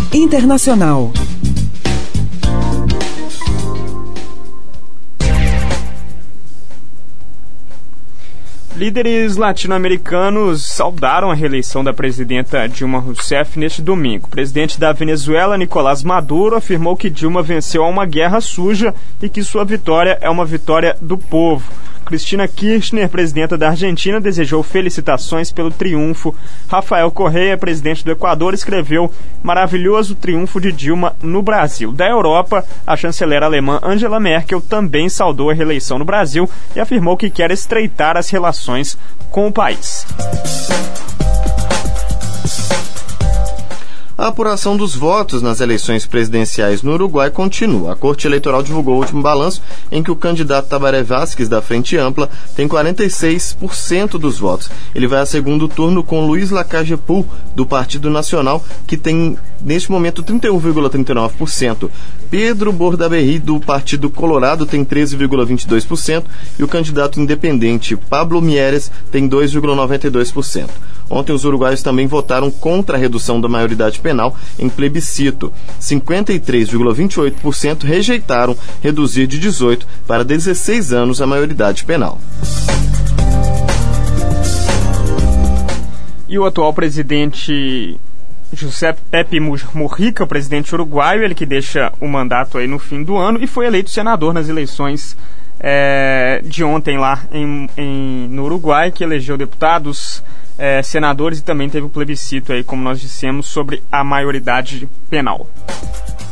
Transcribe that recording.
Internacional. Líderes latino-americanos saudaram a reeleição da presidenta Dilma Rousseff neste domingo. O presidente da Venezuela, Nicolás Maduro, afirmou que Dilma venceu a uma guerra suja e que sua vitória é uma vitória do povo. Cristina Kirchner, presidenta da Argentina, desejou felicitações pelo triunfo. Rafael Correa, presidente do Equador, escreveu: maravilhoso triunfo de Dilma no Brasil. Da Europa, a chanceler alemã Angela Merkel também saudou a reeleição no Brasil e afirmou que quer estreitar as relações com o país. A apuração dos votos nas eleições presidenciais no Uruguai continua. A Corte Eleitoral divulgou o último balanço, em que o candidato Tabaré Vázquez, da Frente Ampla, tem 46% dos votos. Ele vai a segundo turno com Luiz Lacalle-Pou, do Partido Nacional, que tem, neste momento, 31,39%. Pedro Bordaberry, do Partido Colorado, tem 13,22%. E o candidato independente Pablo Mieres tem 2,92%. Ontem, os uruguaios também votaram contra a redução da maioridade penal em plebiscito. 53,28% rejeitaram reduzir de 18 para 16 anos a maioridade penal. E o atual presidente José Pepe Mujica, o presidente uruguaio, ele que deixa o mandato aí no fim do ano e foi eleito senador nas eleições de ontem lá no Uruguai, que elegeu deputados, senadores e também teve o plebiscito aí, como nós dissemos, sobre a maioridade penal.